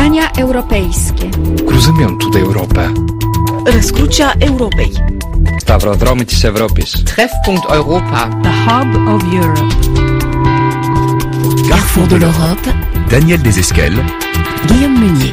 Spotkania europejskie. Cruzământul Europei. Răscrucea Europei. Stavrodromitis Europis. Treffpunkt Europa. The Hub of Europe. Carrefour de l'Europe. Daniel Desesquelles. Guillaume Meunier.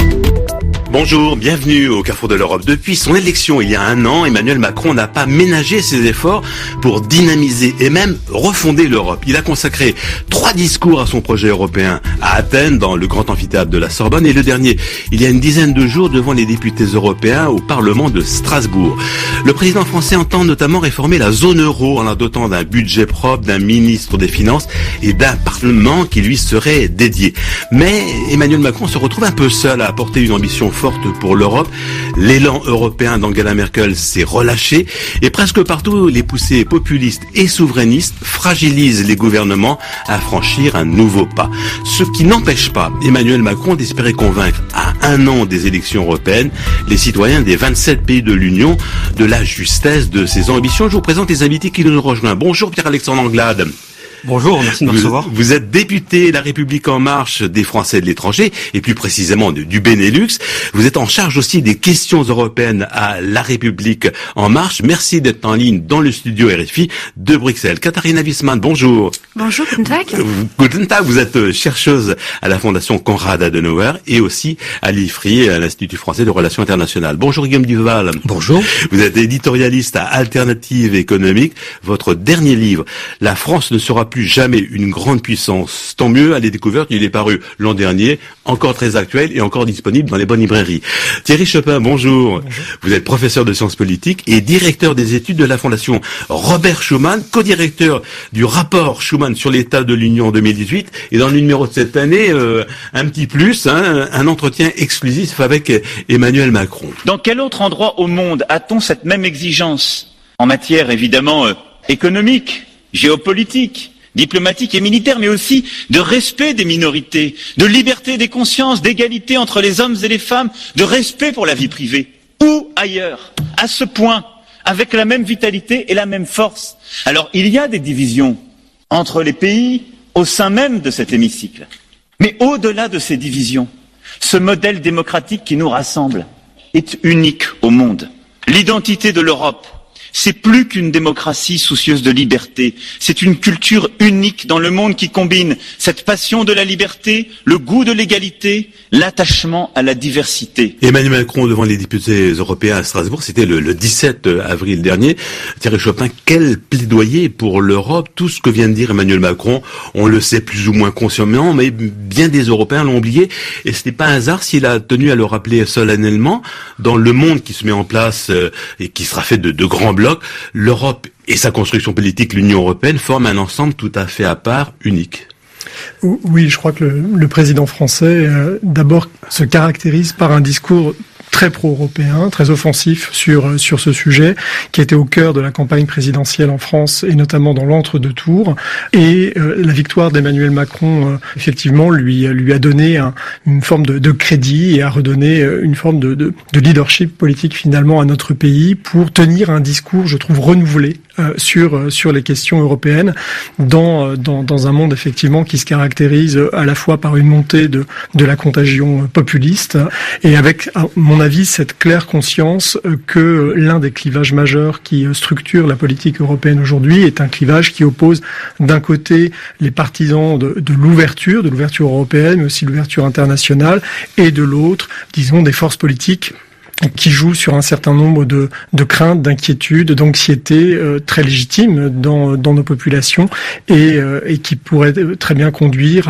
Bonjour, bienvenue au Carrefour de l'Europe. Depuis son élection il y a un an, Emmanuel Macron n'a pas ménagé ses efforts pour dynamiser et même refonder l'Europe. Il a consacré 3 discours à son projet européen à Athènes, dans le grand amphithéâtre de la Sorbonne, et le dernier, il y a une dizaine de jours, devant les députés européens au Parlement de Strasbourg. Le président français entend notamment réformer la zone euro en la dotant d'un budget propre, d'un ministre des Finances et d'un Parlement qui lui serait dédié. Mais Emmanuel Macron se retrouve un peu seul à apporter une ambition forte pour l'Europe. L'élan européen d'Angela Merkel s'est relâché et presque partout les poussées populistes et souverainistes fragilisent les gouvernements à franchir un nouveau pas. Ce qui n'empêche pas Emmanuel Macron d'espérer convaincre à un an des élections européennes les citoyens des 27 pays de l'Union de la justesse de ses ambitions. Je vous présente les invités qui nous rejoignent. Bonjour Pierre-Alexandre Anglade. Bonjour, merci de me recevoir. Vous êtes député La République En Marche des Français de l'étranger, et plus précisément du Benelux. Vous êtes en charge aussi des questions européennes à La République En Marche. Merci d'être en ligne dans le studio RFI de Bruxelles. Katharina Wiesmann, bonjour. Bonjour, guten Tag. Guten Tag, vous êtes chercheuse à la Fondation Konrad Adenauer et aussi à l'IFRI, à l'Institut français de relations internationales. Bonjour Guillaume Duval. Bonjour. Vous êtes éditorialiste à Alternative économique. Votre dernier livre, La France ne sera plus jamais une grande puissance. Tant mieux, à les découvertes, il est paru l'an dernier, encore très actuel et encore disponible dans les bonnes librairies. Thierry Chopin, bonjour. Bonjour. Vous êtes professeur de sciences politiques et directeur des études de la Fondation Robert Schuman, co-directeur du rapport Schuman sur l'état de l'Union en 2018. Et dans le numéro de cette année, un petit plus, un entretien exclusif avec Emmanuel Macron. Dans quel autre endroit au monde a-t-on cette même exigence en matière évidemment économique, géopolitique, diplomatique et militaire, mais aussi de respect des minorités, de liberté des consciences, d'égalité entre les hommes et les femmes, de respect pour la vie privée, ou ailleurs, à ce point, avec la même vitalité et la même force. Alors, il y a des divisions entre les pays au sein même de cet hémicycle. Mais au-delà de ces divisions, ce modèle démocratique qui nous rassemble est unique au monde. L'identité de l'Europe, c'est plus qu'une démocratie soucieuse de liberté, c'est une culture unique dans le monde qui combine cette passion de la liberté, le goût de l'égalité, l'attachement à la diversité. Emmanuel Macron devant les députés européens à Strasbourg, c'était le 17 avril dernier. Thierry Chopin, quel plaidoyer pour l'Europe. Tout ce que vient de dire Emmanuel Macron, on le sait plus ou moins consciemment, mais bien des Européens l'ont oublié. Et ce n'est pas un hasard s'il a tenu à le rappeler solennellement. Dans le monde qui se met en place et qui sera fait de grands blocs, l'Europe et sa construction politique, l'Union européenne, forment un ensemble tout à fait à part, unique. Oui, je crois que le président français, d'abord, se caractérise par un discours très pro-européen, très offensif sur ce sujet, qui était au cœur de la campagne présidentielle en France et notamment dans l'entre-deux tours. Et la victoire d'Emmanuel Macron, effectivement, lui a donné une forme de crédit et a redonné une forme de leadership politique finalement à notre pays pour tenir un discours, je trouve, renouvelé sur les questions européennes dans un monde effectivement qui se caractérise à la fois par une montée de la contagion populiste et avec, à mon avis, cette claire conscience que l'un des clivages majeurs qui structure la politique européenne aujourd'hui est un clivage qui oppose d'un côté les partisans de l'ouverture européenne, mais aussi l'ouverture internationale, et de l'autre, disons, des forces politiques qui jouent sur un certain nombre de craintes, d'inquiétudes, d'anxiétés très légitimes dans nos populations et qui pourraient très bien conduire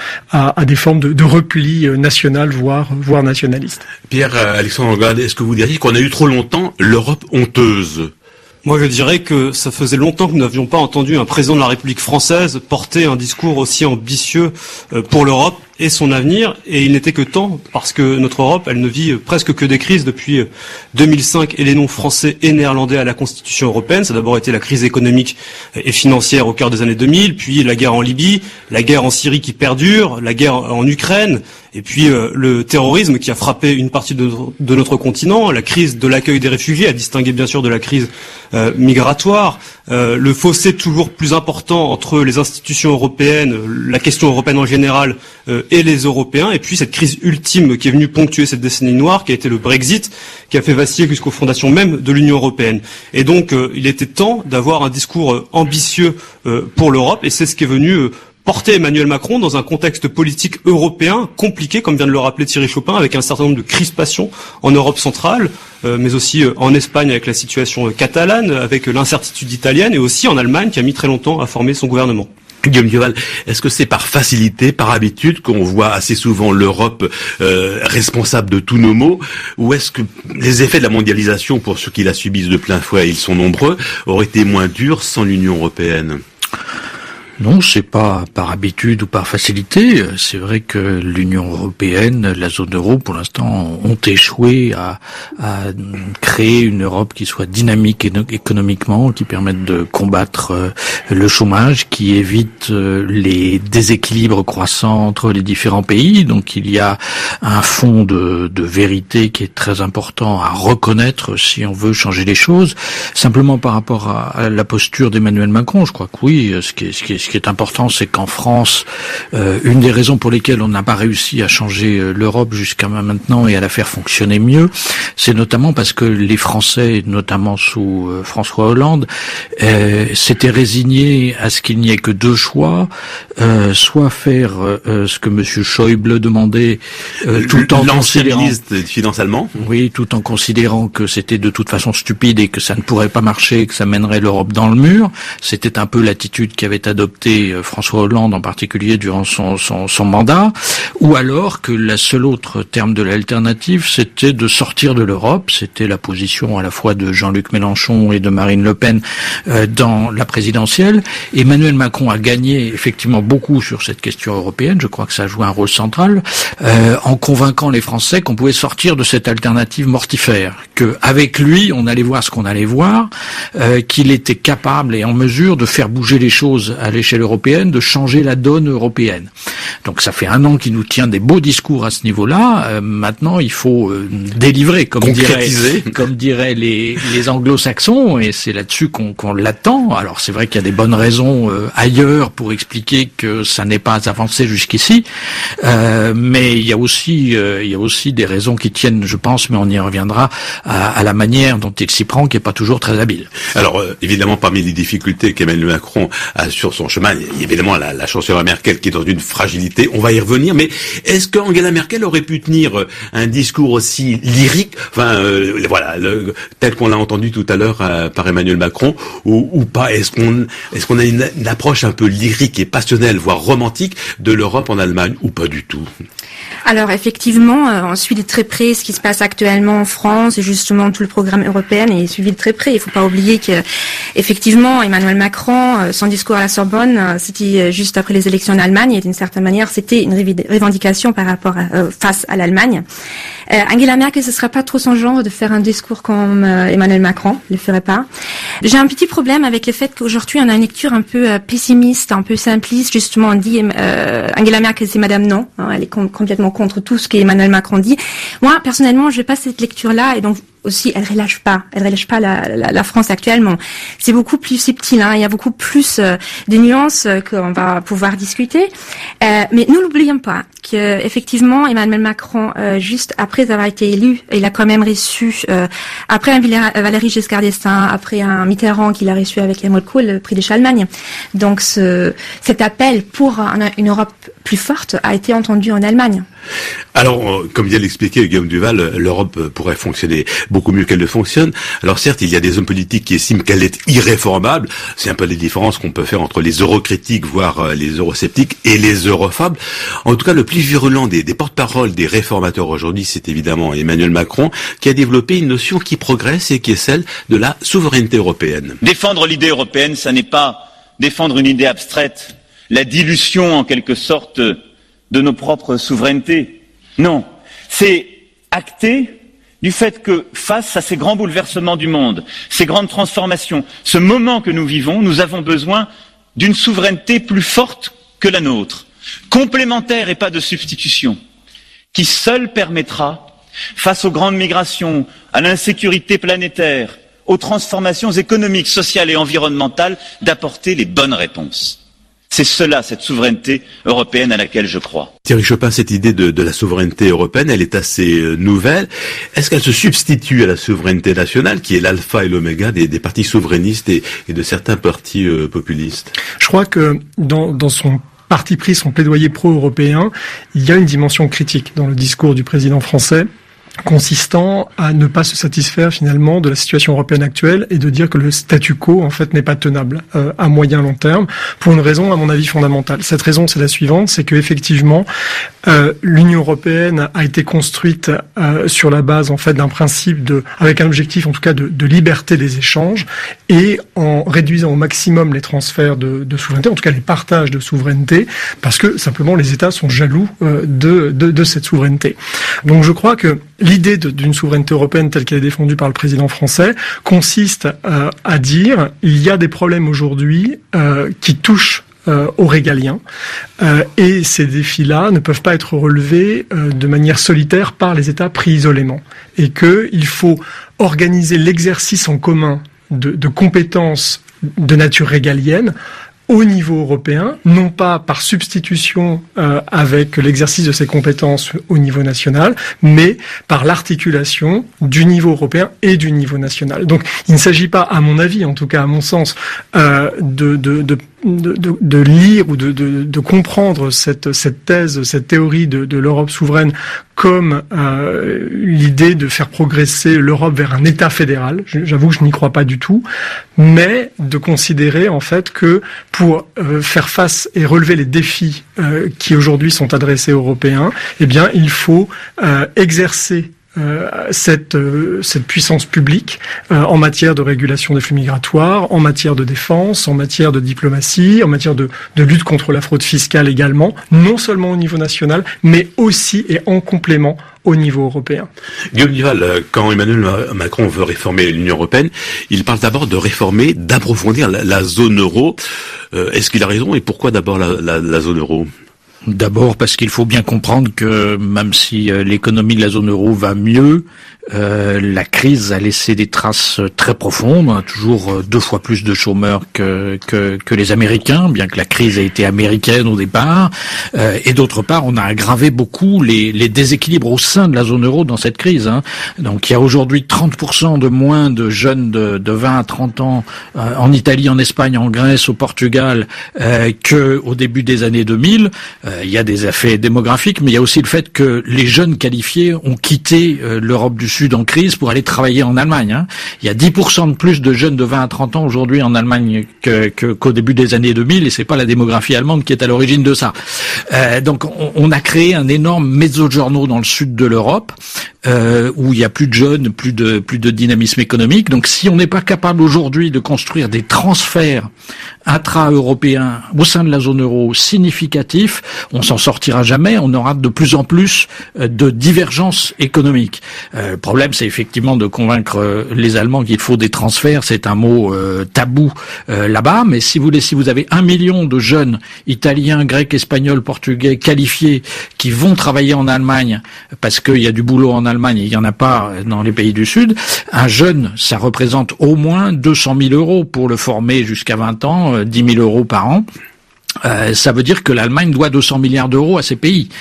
à des formes de repli national, voire nationaliste. Pierre-Alexandre Anglade, est-ce que vous diriez qu'on a eu trop longtemps l'Europe honteuse ? Moi, je dirais que ça faisait longtemps que nous n'avions pas entendu un président de la République française porter un discours aussi ambitieux pour l'Europe et son avenir, et il n'était que temps, parce que notre Europe, elle ne vit presque que des crises depuis 2005 et les noms français et néerlandais à la Constitution européenne. Ça a d'abord été la crise économique et financière au cœur des années 2000, puis la guerre en Libye, la guerre en Syrie qui perdure, la guerre en Ukraine, et puis le terrorisme qui a frappé une partie de notre continent, la crise de l'accueil des réfugiés, à distinguer bien sûr de la crise migratoire, le fossé toujours plus important entre les institutions européennes, la question européenne en général et les Européens, et puis cette crise ultime qui est venue ponctuer cette décennie noire, qui a été le Brexit, qui a fait vaciller jusqu'aux fondations même de l'Union européenne. Et donc, il était temps d'avoir un discours ambitieux pour l'Europe, et c'est ce qui est venu porter Emmanuel Macron dans un contexte politique européen compliqué, comme vient de le rappeler Thierry Chopin, avec un certain nombre de crispations en Europe centrale, mais aussi en Espagne avec la situation catalane, avec l'incertitude italienne, et aussi en Allemagne qui a mis très longtemps à former son gouvernement. Guillaume Duval, est-ce que c'est par facilité, par habitude, qu'on voit assez souvent l'Europe responsable de tous nos maux, ou est-ce que les effets de la mondialisation, pour ceux qui la subissent de plein fouet, ils sont nombreux, auraient été moins durs sans l'Union européenne ? Non, c'est pas par habitude ou par facilité. C'est vrai que l'Union européenne, la zone euro, pour l'instant, ont échoué à créer une Europe qui soit dynamique économiquement, qui permette de combattre le chômage, qui évite les déséquilibres croissants entre les différents pays. Donc il y a un fond de vérité qui est très important à reconnaître si on veut changer les choses. Simplement par rapport à la posture d'Emmanuel Macron, je crois que oui, ce qui est important, c'est qu'en France, une des raisons pour lesquelles on n'a pas réussi à changer l'Europe jusqu'à maintenant et à la faire fonctionner mieux, c'est notamment parce que les Français, notamment sous François Hollande, s'étaient résignés à ce qu'il n'y ait que deux choix, soit faire ce que Monsieur Schäuble demandait, tout en considérant, ministre des Finances allemand. Oui, tout en considérant que c'était de toute façon stupide et que ça ne pourrait pas marcher, que ça mènerait l'Europe dans le mur. C'était un peu l'attitude qu'avait adoptée François Hollande en particulier durant son mandat, ou alors que la seule autre terme de l'alternative, c'était de sortir de l'Europe. C'était la position à la fois de Jean-Luc Mélenchon et de Marine Le Pen dans la présidentielle. Emmanuel Macron a gagné effectivement beaucoup sur cette question européenne. Je crois que ça a joué un rôle central en convainquant les Français qu'on pouvait sortir de cette alternative mortifère, que avec lui on allait voir ce qu'on allait voir, qu'il était capable et en mesure de faire bouger les choses à l'échelle européenne, de changer la donne européenne. Donc ça fait 1 an qu'il nous tient des beaux discours à ce niveau-là. Maintenant, il faut délivrer, comme diraient les anglo-saxons, et c'est là-dessus qu'on l'attend. Alors c'est vrai qu'il y a des bonnes raisons ailleurs pour expliquer que ça n'est pas avancé jusqu'ici, mais il y a aussi des raisons qui tiennent, je pense, mais on y reviendra, à la manière dont il s'y prend, qui est pas toujours très habile. Alors évidemment, parmi les difficultés qu'Emmanuel Macron a sur son chemin, il y a évidemment la chancelière Merkel qui est dans une fragilité, on va y revenir, mais est-ce qu'Angela Merkel aurait pu tenir un discours aussi lyrique, tel qu'on l'a entendu tout à l'heure par Emmanuel Macron, ou pas? Est-ce qu'on a une approche un peu lyrique et passionnelle, voire romantique, de l'Europe en Allemagne, ou pas du tout? Alors effectivement, on suit de très près ce qui se passe actuellement en France et justement tout le programme européen est suivi de très près. Il ne faut pas oublier que effectivement Emmanuel Macron, son discours à la Sorbonne, c'était juste après les élections en Allemagne et d'une certaine manière c'était une revendication par rapport face à l'Allemagne. Angela Merkel, ce ne sera pas trop son genre de faire un discours comme Emmanuel Macron, ne le ferait pas. J'ai un petit problème avec le fait qu'aujourd'hui on a une lecture un peu pessimiste, un peu simpliste. Justement, on dit Angela Merkel c'est Madame Non, hein, elle est complètement contre tout ce qu'Emmanuel Macron dit. Moi, personnellement, je n'ai pas cette lecture-là et donc aussi, elle relâche pas la France actuellement. C'est beaucoup plus subtil, hein, il y a beaucoup plus de nuances qu'on va pouvoir discuter. Mais nous n'oublions pas que effectivement Emmanuel Macron, juste après avoir été élu, il a quand même reçu après un Valéry Giscard d'Estaing, après un Mitterrand qu'il a reçu avec Helmut Kohl, le prix de Charlemagne. Donc cet appel pour une Europe plus forte a été entendu en Allemagne. Alors, comme vient l'expliquer Guillaume Duval, l'Europe pourrait fonctionner beaucoup mieux qu'elle ne fonctionne. Alors certes, il y a des hommes politiques qui estiment qu'elle est irréformable. C'est un peu les différences qu'on peut faire entre les eurocritiques, voire les eurosceptiques, et les europhobes. En tout cas, le plus virulent des porte-paroles des réformateurs aujourd'hui, c'est évidemment Emmanuel Macron, qui a développé une notion qui progresse et qui est celle de la souveraineté européenne. Défendre l'idée européenne, ça n'est pas défendre une idée abstraite, la dilution en quelque sorte de nos propres souverainetés. Non, c'est acter du fait que face à ces grands bouleversements du monde, ces grandes transformations, ce moment que nous vivons, nous avons besoin d'une souveraineté plus forte que la nôtre, complémentaire et pas de substitution, qui seule permettra, face aux grandes migrations, à l'insécurité planétaire, aux transformations économiques, sociales et environnementales, d'apporter les bonnes réponses. C'est cela, cette souveraineté européenne à laquelle je crois. Thierry Chopin, cette idée de la souveraineté européenne, elle est assez nouvelle. Est-ce qu'elle se substitue à la souveraineté nationale, qui est l'alpha et l'oméga des partis souverainistes et de certains partis populistes? Je crois que dans son parti pris, son plaidoyer pro-européen, il y a une dimension critique dans le discours du président français, consistant à ne pas se satisfaire finalement de la situation européenne actuelle et de dire que le statu quo en fait n'est pas tenable à moyen long terme, pour une raison à mon avis fondamentale. Cette raison, c'est la suivante, c'est que effectivement l'Union européenne a été construite sur la base en fait d'un principe avec un objectif en tout cas de liberté des échanges, et en réduisant au maximum les transferts de souveraineté, en tout cas les partages de souveraineté, parce que simplement les États sont jaloux de cette souveraineté. Donc je crois que l'idée d'une souveraineté européenne telle qu'elle est défendue par le président français consiste à dire il y a des problèmes aujourd'hui qui touchent aux régaliens, et ces défis-là ne peuvent pas être relevés de manière solitaire par les États pris isolément, et qu'il faut organiser l'exercice en commun de compétences de nature régalienne au niveau européen, non pas par substitution avec l'exercice de ces compétences au niveau national, mais par l'articulation du niveau européen et du niveau national. Donc il ne s'agit pas, à mon avis, en tout cas à mon sens, de lire ou de comprendre cette thèse, cette théorie de l'Europe souveraine comme l'idée de faire progresser l'Europe vers un État fédéral. J'avoue que je n'y crois pas du tout, mais de considérer en fait que pour faire face et relever les défis qui aujourd'hui sont adressés aux Européens, eh bien il faut exercer cette puissance publique en matière de régulation des flux migratoires, en matière de défense, en matière de diplomatie, en matière de lutte contre la fraude fiscale également, non seulement au niveau national, mais aussi et en complément au niveau européen. Guillaume Duval, quand Emmanuel Macron veut réformer l'Union européenne, il parle d'abord de réformer, d'approfondir la zone euro. Est-ce qu'il a raison, et pourquoi d'abord la zone euro ? D'abord parce qu'il faut bien comprendre que même si l'économie de la zone euro va mieux, la crise a laissé des traces très profondes. On a toujours 2 fois plus de chômeurs que les Américains, bien que la crise ait été américaine au départ. Et d'autre part, on a aggravé beaucoup les déséquilibres au sein de la zone euro dans cette crise. Donc il y a aujourd'hui 30% de moins de jeunes de 20 à 30 ans en Italie, en Espagne, en Grèce, au Portugal que au début des années 2000. Il y a des effets démographiques, mais il y a aussi le fait que les jeunes qualifiés ont quitté l'Europe du Sud en crise pour aller travailler en Allemagne. Il y a 10% de plus de jeunes de 20 à 30 ans aujourd'hui en Allemagne qu'au début des années 2000, et c'est pas la démographie allemande qui est à l'origine de ça. Donc on a créé un énorme mezzogiorno dans le sud de l'Europe, où il y a plus de jeunes, plus de dynamisme économique. Donc si on n'est pas capable aujourd'hui de construire des transferts intra-européens au sein de la zone euro significatifs, on s'en sortira jamais. On aura de plus en plus de divergences économiques. Le problème, c'est effectivement de convaincre les Allemands qu'il faut des transferts. C'est un mot tabou là-bas. Mais si vous avez 1 million de jeunes italiens, grecs, espagnols, portugais qualifiés qui vont travailler en Allemagne parce qu'il y a du boulot en Allemagne et il n'y en a pas dans les pays du Sud, un jeune, ça représente au moins 200 000 euros pour le former jusqu'à 20 ans, 10 000 euros par an. Ça veut dire que l'Allemagne doit 200 milliards d'euros à ces pays.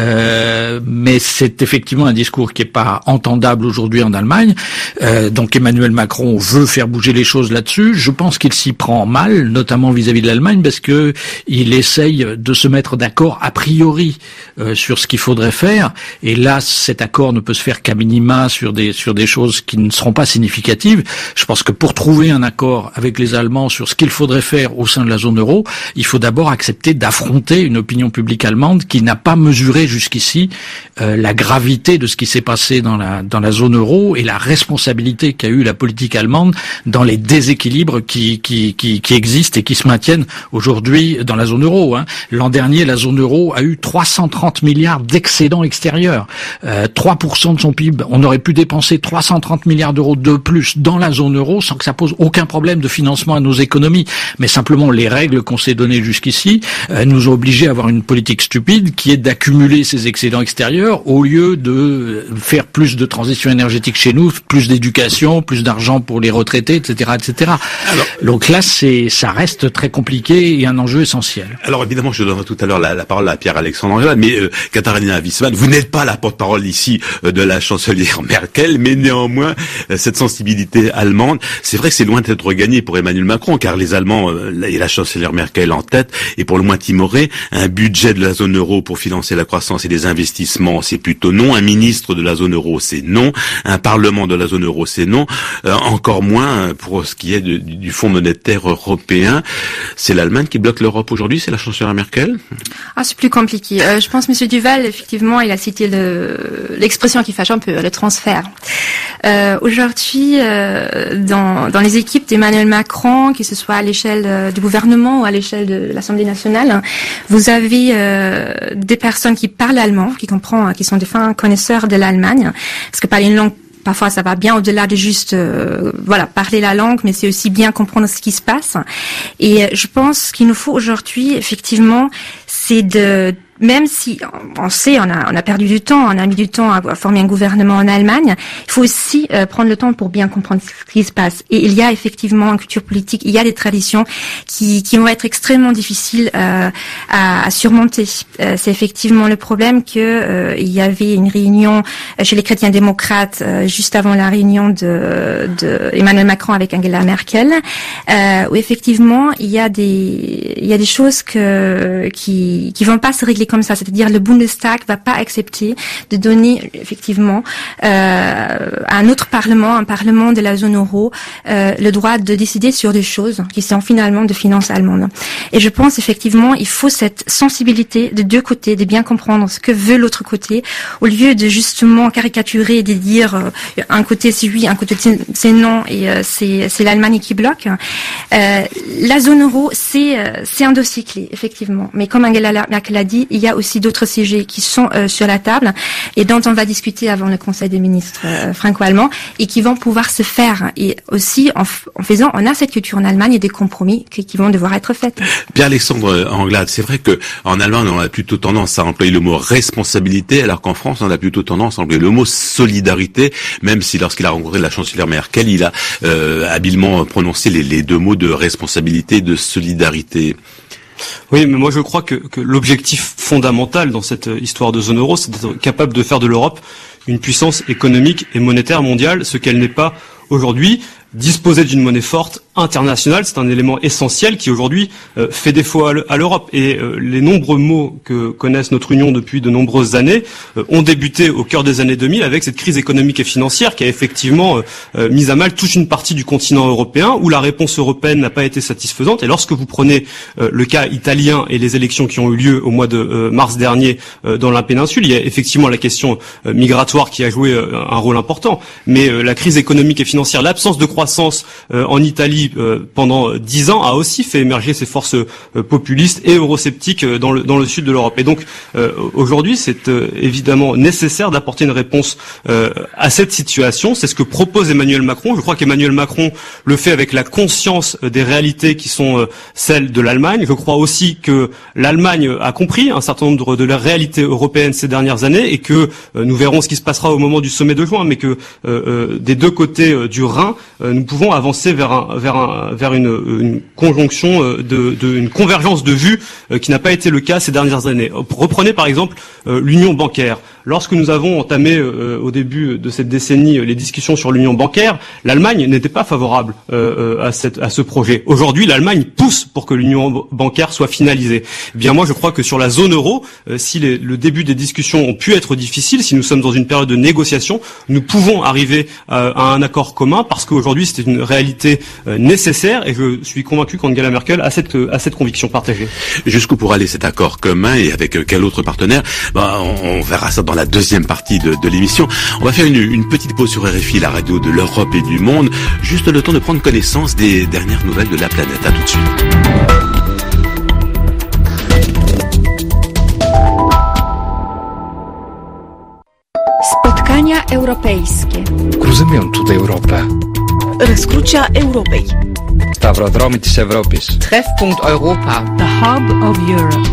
Mais c'est effectivement un discours qui est pas entendable aujourd'hui en Allemagne. Donc Emmanuel Macron veut faire bouger les choses là-dessus. Je pense qu'il s'y prend mal, notamment vis-à-vis de l'Allemagne, parce que il essaye de se mettre d'accord a priori sur ce qu'il faudrait faire. Et là, cet accord ne peut se faire qu'à minima sur des choses qui ne seront pas significatives. Je pense que pour trouver un accord avec les Allemands sur ce qu'il faudrait faire au sein de la zone euro, il faut d'abord accepter d'affronter une opinion publique allemande qui n'a pas mesuré jusqu'ici la gravité de ce qui s'est passé dans la zone euro et la responsabilité qu'a eu la politique allemande dans les déséquilibres qui existent et qui se maintiennent aujourd'hui dans la zone euro. L'an dernier, la zone euro a eu 330 milliards d'excédents extérieurs, 3% de son PIB. On aurait pu dépenser 330 milliards d'euros de plus dans la zone euro sans que ça pose aucun problème de financement à nos économies. Mais simplement, les règles qu'on s'est données jusqu'ici Russie, nous ont obligés à avoir une politique stupide qui est d'accumuler ces excédents extérieurs au lieu de faire plus de transition énergétique chez nous, plus d'éducation, plus d'argent pour les retraités, etc., etc. Alors, donc là, ça reste très compliqué et un enjeu essentiel. Alors évidemment, je donnerai tout à l'heure la parole à Pierre-Alexandre Anglade, mais Katharina Wiesmann, vous n'êtes pas la porte-parole ici de la chancelière Merkel, mais néanmoins, cette sensibilité allemande, c'est vrai que c'est loin d'être gagné pour Emmanuel Macron, car les Allemands et la chancelière Merkel en tête, et pour le moins timorés, un budget de la zone euro pour financer la croissance et les investissements, c'est plutôt non. Un ministre de la zone euro, c'est non. Un parlement de la zone euro, c'est non. Encore moins pour ce qui est du Fonds monétaire européen. C'est l'Allemagne qui bloque l'Europe aujourd'hui, c'est la chancelière Merkel? C'est plus compliqué. Je pense, Monsieur Duval, effectivement, il a cité l'expression qui fâche un peu, le transfert. Aujourd'hui, dans les équipes d'Emmanuel Macron, que ce soit à l'échelle du gouvernement ou à l'échelle de l'Assemblée nationale, vous avez des personnes qui parlent allemand, qui sont des fins connaisseurs de l'Allemagne, parce que parler une langue, parfois ça va bien au-delà de juste parler la langue, mais c'est aussi bien comprendre ce qui se passe. Et je pense qu'il nous faut aujourd'hui, effectivement, c'est même si on sait, on a perdu du temps, on a mis du temps à former un gouvernement en Allemagne, il faut aussi prendre le temps pour bien comprendre ce qui se passe. Et il y a effectivement une culture politique, il y a des traditions qui vont être extrêmement difficiles à surmonter. C'est effectivement le problème que il y avait une réunion chez les chrétiens démocrates juste avant la réunion de Emmanuel Macron avec Angela Merkel, où effectivement il y a des choses qui vont pas se régler comme ça, c'est-à-dire le Bundestag va pas accepter de donner effectivement à un autre parlement, un parlement de la zone euro, le droit de décider sur des choses qui sont finalement de finances allemandes. Et je pense effectivement il faut cette sensibilité de deux côtés, de bien comprendre ce que veut l'autre côté, au lieu de justement caricaturer et de dire un côté c'est oui, un côté c'est non et c'est l'Allemagne qui bloque. La zone euro c'est un dossier clé effectivement, mais comme Angela Merkel a dit, il y a aussi d'autres sujets qui sont sur la table et dont on va discuter avant le Conseil des ministres franco-allemand et qui vont pouvoir se faire. Et aussi, on a cette culture en Allemagne et des compromis qui vont devoir être faits. Pierre-Alexandre Anglade, c'est vrai que en Allemagne, on a plutôt tendance à employer le mot responsabilité, alors qu'en France, on a plutôt tendance à employer le mot solidarité, même si lorsqu'il a rencontré la chancelière Merkel, il a habilement prononcé les deux mots de responsabilité et de solidarité. Oui, mais moi je crois que l'objectif fondamental dans cette histoire de zone euro, c'est d'être capable de faire de l'Europe une puissance économique et monétaire mondiale, ce qu'elle n'est pas aujourd'hui. Disposer d'une monnaie forte internationale, c'est un élément essentiel qui aujourd'hui fait défaut à l'Europe. Et les nombreux maux que connaissent notre Union depuis de nombreuses années ont débuté au cœur des années 2000 avec cette crise économique et financière qui a effectivement mis à mal toute une partie du continent européen où la réponse européenne n'a pas été satisfaisante. Et lorsque vous prenez le cas italien et les élections qui ont eu lieu au mois de mars dernier dans la péninsule, il y a effectivement la question migratoire qui a joué un rôle important. Mais la crise économique et financière, l'absence de croissance en Italie pendant 10 ans a aussi fait émerger ces forces populistes et eurosceptiques dans le sud de l'Europe. Et donc aujourd'hui, c'est évidemment nécessaire d'apporter une réponse à cette situation. C'est ce que propose Emmanuel Macron. Je crois qu'Emmanuel Macron le fait avec la conscience des réalités qui sont celles de l'Allemagne. Je crois aussi que l'Allemagne a compris un certain nombre de la réalité européenne ces dernières années et que nous verrons ce qui se passera au moment du sommet de juin, mais que des deux côtés du Rhin, nous pouvons avancer vers une conjonction une convergence de vues qui n'a pas été le cas ces dernières années. Reprenez par exemple l'union bancaire. Lorsque nous avons entamé au début de cette décennie les discussions sur l'union bancaire, l'Allemagne n'était pas favorable à ce projet. Aujourd'hui, l'Allemagne pousse pour que l'union bancaire soit finalisée. Eh bien moi, je crois que sur la zone euro, si le début des discussions ont pu être difficiles, si nous sommes dans une période de négociation, nous pouvons arriver à un accord commun parce qu'aujourd'hui, c'est une réalité nécessaire et je suis convaincu qu'Angela Merkel a cette conviction partagée. Jusqu'où pourra aller cet accord commun et avec quel autre partenaire? On verra ça dans la deuxième partie de l'émission. On va faire une petite pause sur RFI, la radio de l'Europe et du monde, juste le temps de prendre connaissance des dernières nouvelles de la planète. À tout de suite. Spotkania europejskie. Cruzăm ją tutaj Europa. Rozkrucia Europei. Σταυροδρόμοι της Ευρώπης. Treffpunkt Europa. The Hub of Europe.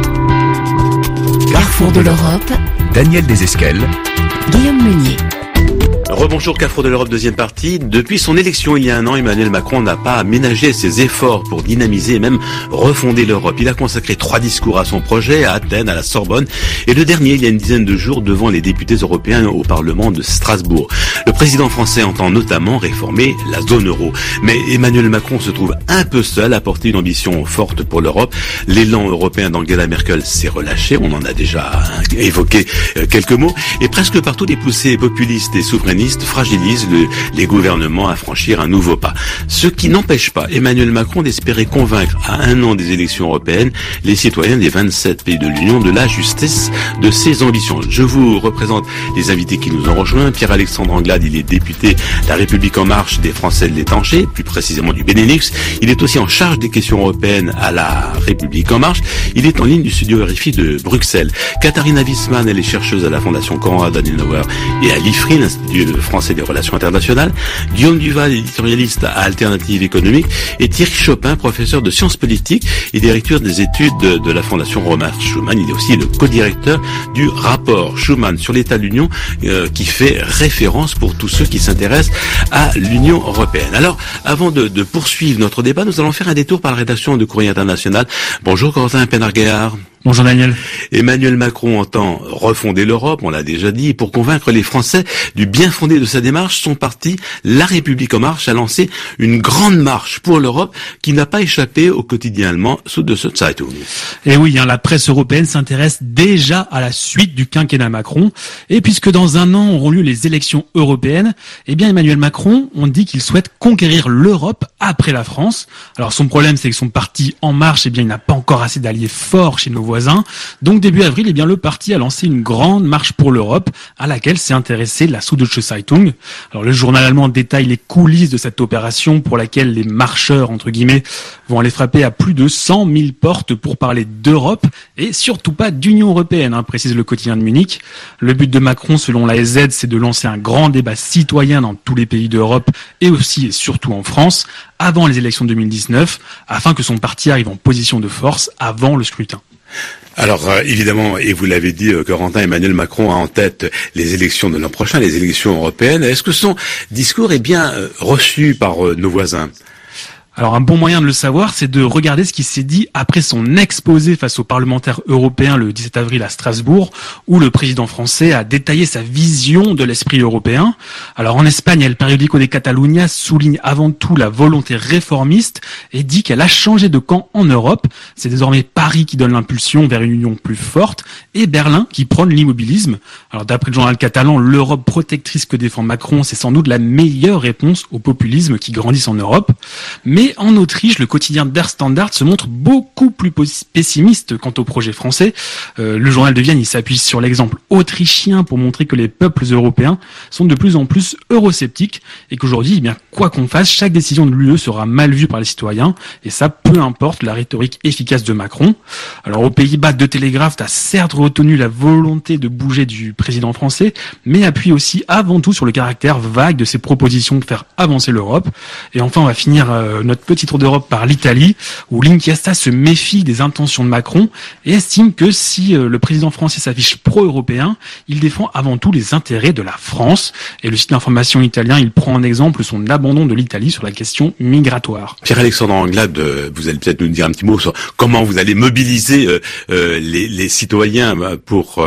Carrefour de l'Europe. Daniel Desesquelles. Guillaume Meunier. Rebonjour Carrefour de l'Europe, deuxième partie. Depuis son élection il y a un an, Emmanuel Macron n'a pas ménagé ses efforts pour dynamiser et même refonder l'Europe. Il a consacré 3 discours à son projet, à Athènes, à la Sorbonne, et le dernier il y a une dizaine de jours devant les députés européens au Parlement de Strasbourg. Le président français entend notamment réformer la zone euro. Mais Emmanuel Macron se trouve un peu seul à porter une ambition forte pour l'Europe. L'élan européen d'Angela Merkel s'est relâché, on en a déjà évoqué quelques mots, et presque partout les poussées populistes et souverainistes fragilisent les gouvernements à franchir un nouveau pas. Ce qui n'empêche pas Emmanuel Macron d'espérer convaincre à un an des élections européennes les citoyens des 27 pays de l'Union de la justesse de ses ambitions. Je vous représente les invités qui nous ont rejoints. Pierre-Alexandre Anglade, il est député La République En Marche des Français de l'Étranger, plus précisément du Benelux. Il est aussi en charge des questions européennes à La République En Marche. Il est en ligne du studio RFI de Bruxelles. Katharina Wiesmann, elle est chercheuse à la Fondation Konrad Adenauer et à l'IFRI, l'Institut français des relations internationales. Guillaume Duval, éditorialiste à Alternative économique, et Thierry Chopin, professeur de sciences politiques et directeur des études de la Fondation Romain Schuman. Il est aussi le co-directeur du rapport Schuman sur l'état de l'Union qui fait référence pour tous ceux qui s'intéressent à l'Union européenne. Alors, avant de poursuivre notre débat, nous allons faire un détour par la rédaction de Courrier International. Bonjour Corentin Penarguéard. Bonjour Daniel. Emmanuel Macron entend refonder l'Europe, on l'a déjà dit. Pour convaincre les Français du bien fondé de sa démarche, son parti, La République En Marche, a lancé une grande marche pour l'Europe qui n'a pas échappé au quotidien allemand Süddeutsche Zeitung. Et oui, la presse européenne s'intéresse déjà à la suite du quinquennat Macron. Et puisque dans un an auront lieu les élections européennes, Emmanuel Macron, on dit qu'il souhaite conquérir l'Europe après la France. Alors son problème, c'est que son parti En Marche, il n'a pas encore assez d'alliés forts chez nos voisins. Donc début avril, le parti a lancé une grande marche pour l'Europe à laquelle s'est intéressée la Süddeutsche Zeitung. Alors le journal allemand détaille les coulisses de cette opération pour laquelle les marcheurs, entre guillemets, vont aller frapper à plus de 100 000 portes pour parler d'Europe et surtout pas d'Union européenne, précise le quotidien de Munich. Le but de Macron, selon la SZ, c'est de lancer un grand débat citoyen dans tous les pays d'Europe et aussi et surtout en France avant les élections de 2019 afin que son parti arrive en position de force avant le scrutin. Alors évidemment, et vous l'avez dit, Corentin, Emmanuel Macron a en tête les élections de l'an prochain, les élections européennes. Est-ce que son discours est bien reçu par nos voisins ? Alors un bon moyen de le savoir, c'est de regarder ce qui s'est dit après son exposé face aux parlementaires européens le 17 avril à Strasbourg, où le président français a détaillé sa vision de l'esprit européen. Alors en Espagne, El Periódico de Catalunya souligne avant tout la volonté réformiste et dit qu'elle a changé de camp en Europe. C'est désormais Paris qui donne l'impulsion vers une union plus forte et Berlin qui prône l'immobilisme. Alors d'après le journal catalan, l'Europe protectrice que défend Macron, c'est sans doute la meilleure réponse au populisme qui grandissent en Europe. Mais en Autriche, le quotidien Der Standard se montre beaucoup plus pessimiste quant au projet français. Le journal de Vienne, il s'appuie sur l'exemple autrichien pour montrer que les peuples européens sont de plus en plus eurosceptiques et qu'aujourd'hui, quoi qu'on fasse, chaque décision de l'UE sera mal vue par les citoyens et ça, peu importe la rhétorique efficace de Macron. Alors aux Pays-Bas, De Telegraaf a certes retenu la volonté de bouger du président français, mais appuie aussi avant tout sur le caractère vague de ses propositions de faire avancer l'Europe. Et enfin, on va finir notre petit tour d'Europe par l'Italie, où l'Inchiesta se méfie des intentions de Macron et estime que si le président français s'affiche pro-européen, il défend avant tout les intérêts de la France. Et le site d'information italien, il prend en exemple son abandon de l'Italie sur la question migratoire. Pierre-Alexandre Anglade, vous allez peut-être nous dire un petit mot sur comment vous allez mobiliser les citoyens pour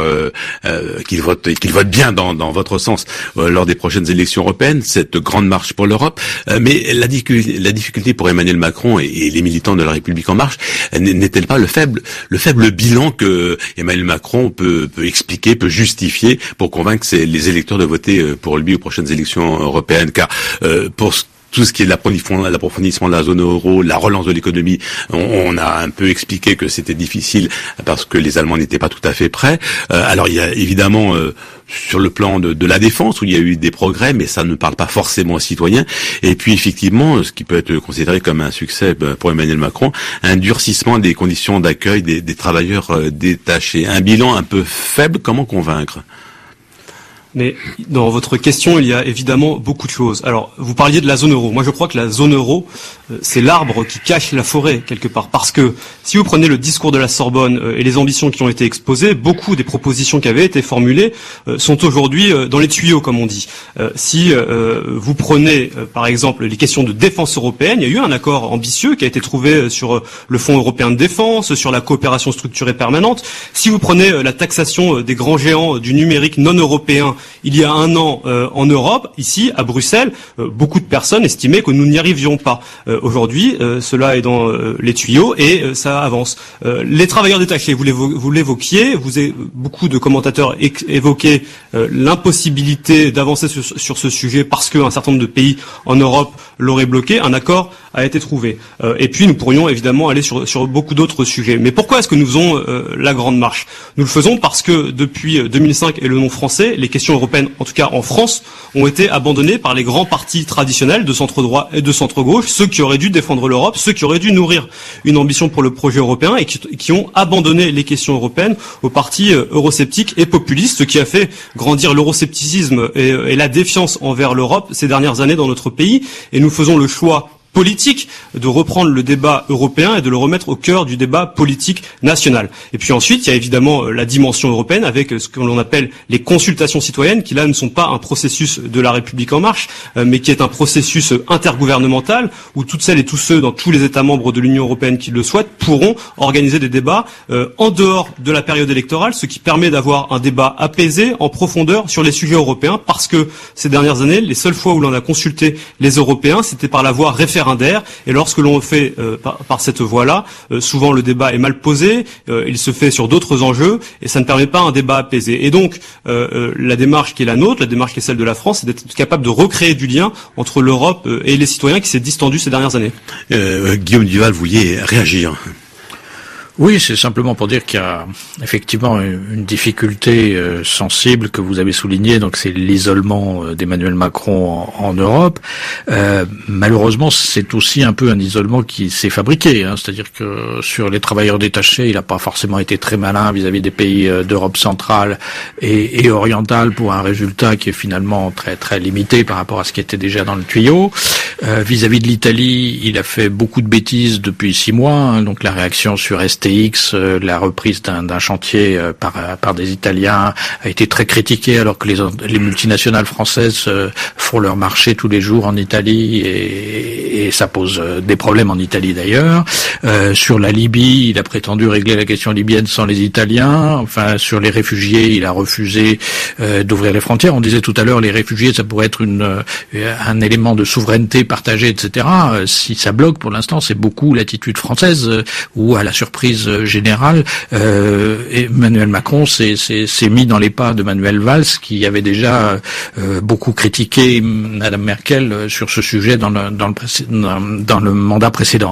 qu'ils votent bien dans votre sens lors des prochaines élections européennes, cette grande marche pour l'Europe. Mais la difficulté pour Emmanuel Macron et les militants de La République En Marche n'est-elle pas le faible bilan que Emmanuel Macron peut expliquer, peut justifier pour convaincre les électeurs de voter pour lui aux prochaines élections européennes? Car pour tout ce qui est l'approfondissement de la zone euro, la relance de l'économie, on a un peu expliqué que c'était difficile parce que les Allemands n'étaient pas tout à fait prêts. Alors il y a évidemment sur le plan de la défense où il y a eu des progrès, mais ça ne parle pas forcément aux citoyens. Et puis effectivement, ce qui peut être considéré comme un succès pour Emmanuel Macron, un durcissement des conditions d'accueil des travailleurs détachés. Un bilan un peu faible, comment convaincre ? Mais dans votre question, il y a évidemment beaucoup de choses. Alors, vous parliez de la zone euro. Moi, je crois que la zone euro, c'est l'arbre qui cache la forêt, quelque part. Parce que si vous prenez le discours de la Sorbonne et les ambitions qui ont été exposées, beaucoup des propositions qui avaient été formulées sont aujourd'hui dans les tuyaux, comme on dit. Si vous prenez, par exemple, les questions de défense européenne, il y a eu un accord ambitieux qui a été trouvé sur le Fonds européen de défense, sur la coopération structurée permanente. Si vous prenez la taxation des grands géants du numérique non européen, il y a un an en Europe, ici à Bruxelles, beaucoup de personnes estimaient que nous n'y arrivions pas. Aujourd'hui, cela est dans les tuyaux et ça avance. Les travailleurs détachés, vous l'évoquiez, beaucoup de commentateurs évoquaient l'impossibilité d'avancer sur ce sujet parce qu'un certain nombre de pays en Europe l'auraient bloqué. Un accord a été trouvé. Et puis nous pourrions évidemment aller sur beaucoup d'autres sujets. Mais pourquoi est-ce que nous faisons la grande marche? Nous le faisons parce que depuis 2005 et le nom français, les questions européennes, en tout cas en France, ont été abandonnées par les grands partis traditionnels de centre-droit et de centre-gauche, ceux qui auraient dû défendre l'Europe, ceux qui auraient dû nourrir une ambition pour le projet européen et qui ont abandonné les questions européennes aux partis eurosceptiques et populistes, ce qui a fait grandir l'euroscepticisme et la défiance envers l'Europe ces dernières années dans notre pays. Et nous faisons le choix politique de reprendre le débat européen et de le remettre au cœur du débat politique national. Et puis ensuite, il y a évidemment la dimension européenne avec ce que l'on appelle les consultations citoyennes, qui là ne sont pas un processus de la République en marche, mais qui est un processus intergouvernemental où toutes celles et tous ceux dans tous les États membres de l'Union européenne qui le souhaitent pourront organiser des débats en dehors de la période électorale, ce qui permet d'avoir un débat apaisé, en profondeur sur les sujets européens, parce que ces dernières années, les seules fois où l'on a consulté les Européens, c'était par la voie référendaire. Et lorsque l'on le fait par cette voie-là, souvent le débat est mal posé, il se fait sur d'autres enjeux et ça ne permet pas un débat apaisé. Et donc la démarche qui est la nôtre, la démarche qui est celle de la France, c'est d'être capable de recréer du lien entre l'Europe et les citoyens qui s'est distendu ces dernières années. Guillaume Duval, vous vouliez réagir? Oui, c'est simplement pour dire qu'il y a effectivement une difficulté sensible que vous avez soulignée, donc c'est l'isolement d'Emmanuel Macron en Europe. Malheureusement, c'est aussi un peu un isolement qui s'est fabriqué, c'est-à-dire que sur les travailleurs détachés, il n'a pas forcément été très malin vis-à-vis des pays d'Europe centrale et orientale pour un résultat qui est finalement très très limité par rapport à ce qui était déjà dans le tuyau. Vis-à-vis de l'Italie, il a fait beaucoup de bêtises depuis 6 mois, donc la réaction sur STX, la reprise d'un chantier par des Italiens a été très critiquée alors que les multinationales françaises font leur marché tous les jours en Italie et ça pose des problèmes en Italie d'ailleurs. Sur la Libye, il a prétendu régler la question libyenne sans les Italiens. Enfin, sur les réfugiés, il a refusé d'ouvrir les frontières. On disait tout à l'heure, les réfugiés, ça pourrait être un élément de souveraineté partagée, etc. Si ça bloque pour l'instant, c'est beaucoup l'attitude française où, à la surprise générale, Emmanuel Macron s'est mis dans les pas de Manuel Valls qui avait déjà beaucoup critiqué Madame Merkel sur ce sujet dans le mandat précédent.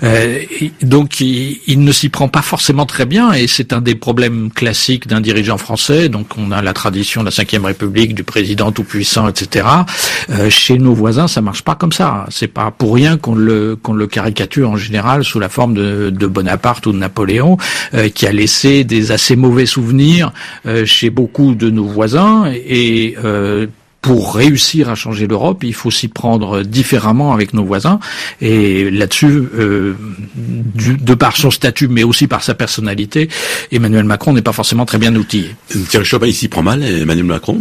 Donc il ne s'y prend pas forcément très bien et c'est un des problèmes classiques d'un dirigeant français. Donc on a la tradition de la Ve République, du président tout puissant, etc. Chez nos voisins, ça marche pas comme ça. C'est pas pour rien qu'on le caricature en général sous la forme de Bonaparte ou de Napoléon, qui a laissé des assez mauvais souvenirs chez beaucoup de nos voisins et pour réussir à changer l'Europe, il faut s'y prendre différemment avec nos voisins. Et là-dessus, de par son statut, mais aussi par sa personnalité, Emmanuel Macron n'est pas forcément très bien outillé. Thierry Chopin, il s'y prend mal, Emmanuel Macron?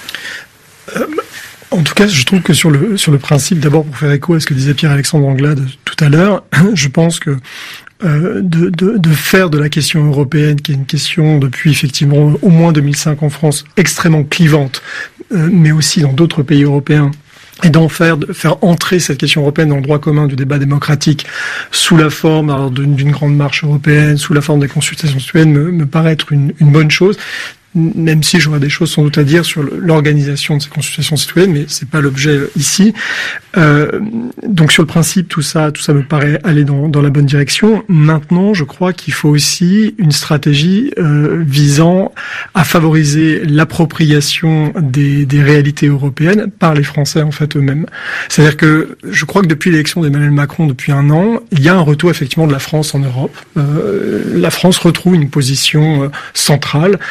En tout cas, je trouve que sur le principe, d'abord pour faire écho à ce que disait Pierre-Alexandre Anglade tout à l'heure, je pense que de faire de la question européenne, qui est une question depuis effectivement au moins 2005 en France, extrêmement clivante, mais aussi dans d'autres pays européens, et d'en faire entrer cette question européenne dans le droit commun du débat démocratique sous la forme d'une grande marche européenne, sous la forme des consultations citoyennes, me paraît être une bonne chose. Même si j'aurais des choses sans doute à dire sur l'organisation de ces consultations citoyennes, mais c'est pas l'objet ici. Donc sur le principe, tout ça me paraît aller dans la bonne direction. Maintenant, je crois qu'il faut aussi une stratégie visant à favoriser l'appropriation des réalités européennes par les Français en fait eux-mêmes. C'est-à-dire que je crois que depuis l'élection d'Emmanuel Macron depuis 1 an, il y a un retour effectivement de la France en Europe. La France retrouve une position centrale qu'elle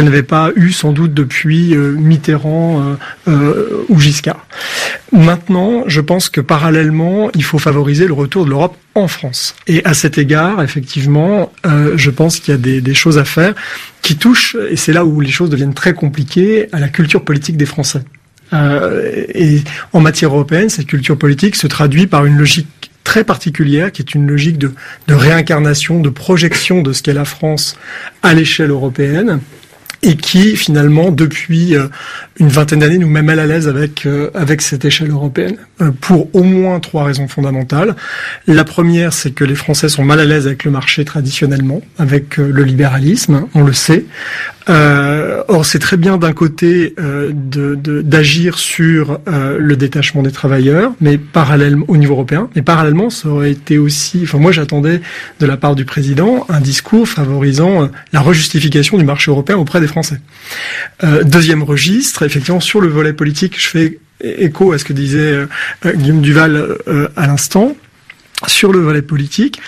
n'avait pas eu sans doute depuis Mitterrand ou Giscard. Maintenant, je pense que parallèlement, il faut favoriser le retour de l'Europe en France. Et à cet égard, effectivement, je pense qu'il y a des choses à faire qui touchent, et c'est là où les choses deviennent très compliquées, à la culture politique des Français. Et en matière européenne, cette culture politique se traduit par une logique très particulière, qui est une logique de réincarnation, de projection de ce qu'est la France à l'échelle européenne, et qui, finalement, depuis une vingtaine d'années, nous met mal à l'aise avec cette échelle européenne, pour au moins 3 raisons fondamentales. La première, c'est que les Français sont mal à l'aise avec le marché traditionnellement, avec le libéralisme, on le sait. Or, c'est très bien d'un côté d'agir sur le détachement des travailleurs, mais parallèlement au niveau européen. Mais parallèlement, ça aurait été aussi. Enfin, moi, j'attendais de la part du président un discours favorisant la rejustification du marché européen auprès des Français. Deuxième registre, effectivement, sur le volet politique, je fais écho à ce que disait Guillaume Duval à l'instant. Sur le volet politique,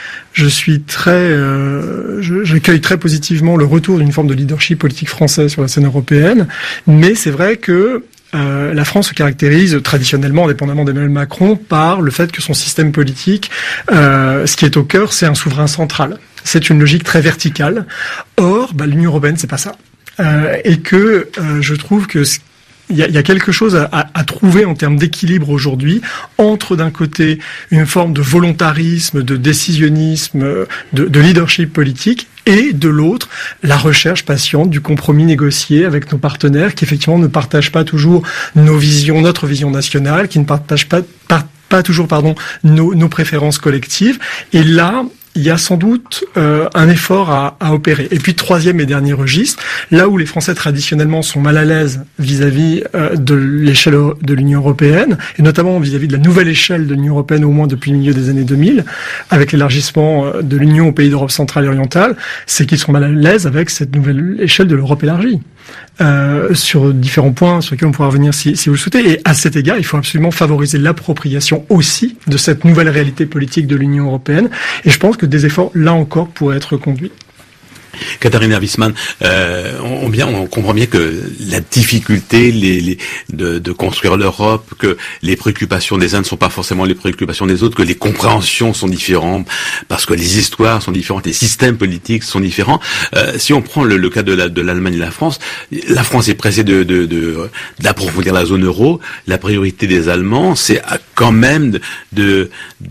j'accueille très positivement le retour d'une forme de leadership politique français sur la scène européenne, mais c'est vrai que la France se caractérise traditionnellement, indépendamment d'Emmanuel Macron, par le fait que son système politique, ce qui est au cœur, c'est un souverain central. C'est une logique très verticale. Or, l'Union européenne, c'est pas ça. Et que je trouve que il y a quelque chose à trouver en termes d'équilibre aujourd'hui entre, d'un côté, une forme de volontarisme, de décisionnisme, de leadership politique, et de l'autre, la recherche patiente du compromis négocié avec nos partenaires qui, effectivement, ne partagent pas toujours notre vision nationale, qui ne partagent pas toujours nos préférences collectives. Et là, il y a sans doute un effort à opérer. Et puis, troisième et dernier registre, là où les Français traditionnellement sont mal à l'aise vis-à-vis de l'échelle de l'Union européenne, et notamment vis-à-vis de la nouvelle échelle de l'Union européenne, au moins depuis le milieu des années 2000, avec l'élargissement de l'Union aux pays d'Europe centrale et orientale, c'est qu'ils sont mal à l'aise avec cette nouvelle échelle de l'Europe élargie. Sur différents points sur lesquels on pourra revenir si vous le souhaitez. Et à cet égard, il faut absolument favoriser l'appropriation aussi de cette nouvelle réalité politique de l'Union européenne. Et je pense que des efforts, là encore, pourraient être conduits. Katharina Wiesmann, on comprend bien que la difficulté de construire l'Europe, que les préoccupations des uns ne sont pas forcément les préoccupations des autres, que les compréhensions sont différentes, parce que les histoires sont différentes, les systèmes politiques sont différents. Si on prend le cas de l'Allemagne et la France est pressée d'approfondir la zone euro. La priorité des Allemands, c'est quand même de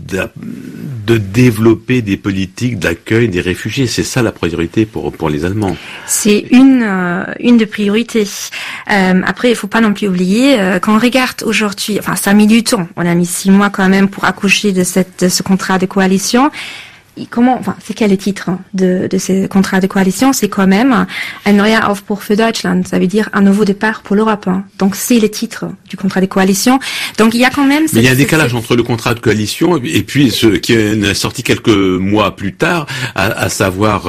développer des politiques d'accueil des réfugiés. C'est ça la priorité pour les Allemands. C'est une des priorités. Après, il faut pas non plus oublier, quand on regarde aujourd'hui, ça a mis du temps. On a mis 6 mois quand même pour accoucher de ce contrat de coalition. C'est quel le titre de ces contrats de coalition? C'est quand même ein neuer Aufbruch für Deutschland. Ça veut dire un nouveau départ pour l'Europe. Donc c'est le titre du contrat de coalition. Donc il y a quand même. Mais il y a un décalage entre le contrat de coalition et puis ce qui est sorti quelques mois plus tard, à savoir